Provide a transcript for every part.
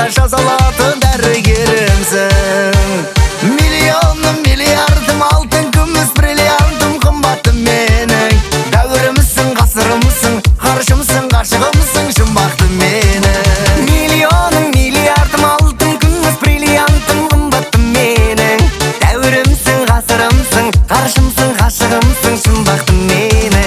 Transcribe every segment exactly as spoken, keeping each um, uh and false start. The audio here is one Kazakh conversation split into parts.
жазалатын дәрігерімсің. Миллионым, миллиардым, алтын, күміс, бриллиантым, қымбаттым менің. Дәуірімсің, ғасырымсың, ғарышымсың, ғашығымсың, жұмбақтым менің. Миллионым, миллиардым, алтын, күміс, бриллиантым, қымбаттым менің. Дәуірімсің, ғасырымсың, ғарышымсың, ғашығымсың, жұмбақтым менің.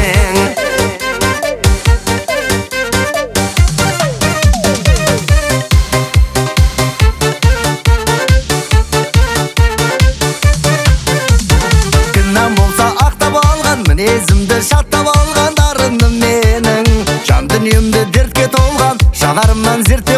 Мінезімді шаттап алған дарыным менің. Жан дүниемді дертке толған жанарымнан зерттеп